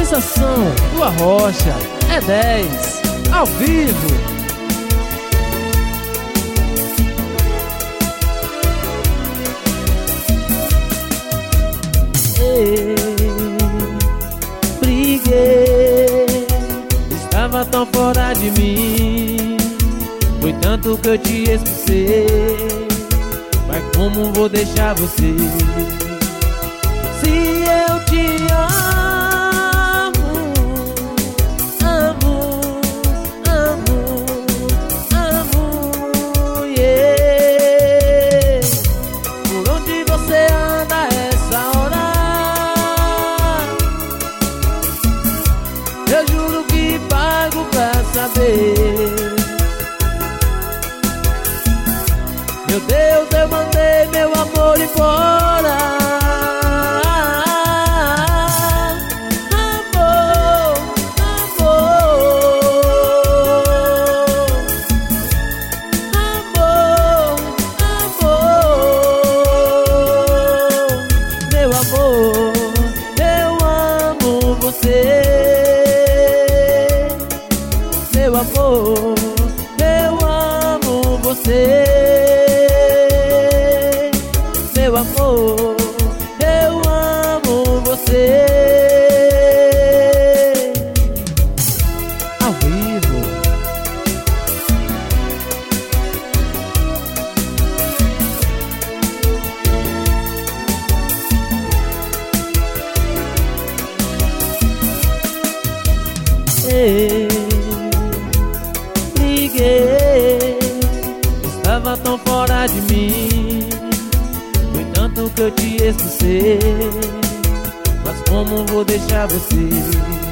sensação do Arrocha é 10, ao vivo. Briguei, estava tão fora de mim. Foi tanto que eu te expulsei, mas como vou deixar você? Se eu te amo, amo, amo, amo, yeah. Por onde você anda essa hora? Eu juro que pago pra saber. Meu Deus, eu mandei meu amor embora. Meu amor, eu amo você. Meu amor, eu amo você. Ao vivo. Briguei, estava tão fora de mim. Foi tanto que eu te expulsei, mas como vou deixar você?